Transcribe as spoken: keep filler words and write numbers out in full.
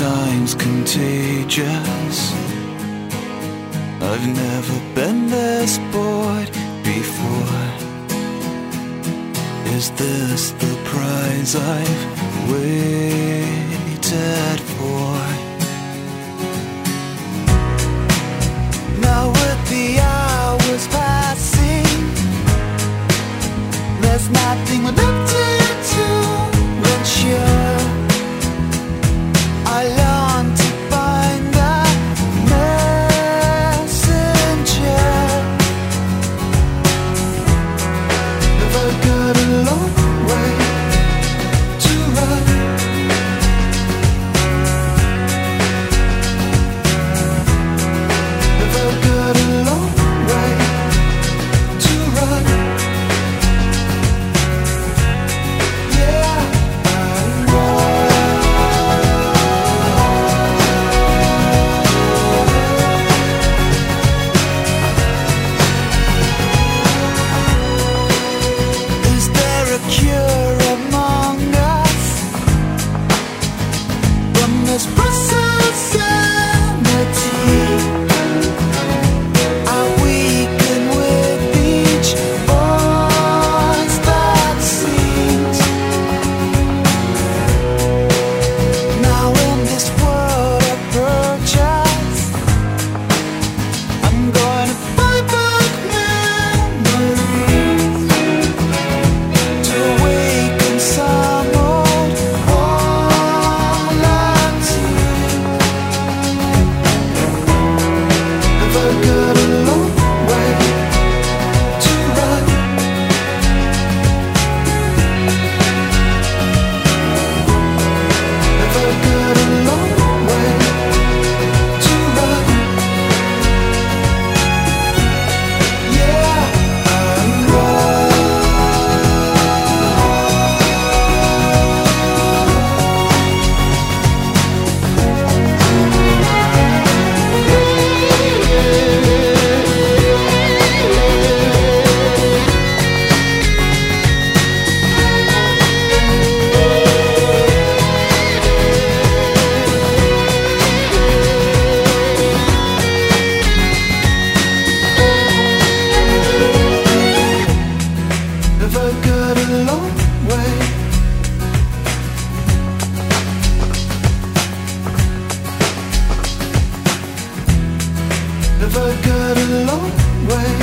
time's contagious. I've never been this bored before. Is this the prize I've waited for? Now with the hours passing, there's nothing left to do. When sure I long to find the messenger. If I got a long way to run, if I got a long way to run, yeah, I Is there a cure among us from this present sanity? Are we weakened with each voice that sings? Now in this world of purchase, I'm gonna buy back memories to awaken some old quality. If I got a long way to run, if I got a long way to run, yeah, I'm If I got a long way, if I got a long way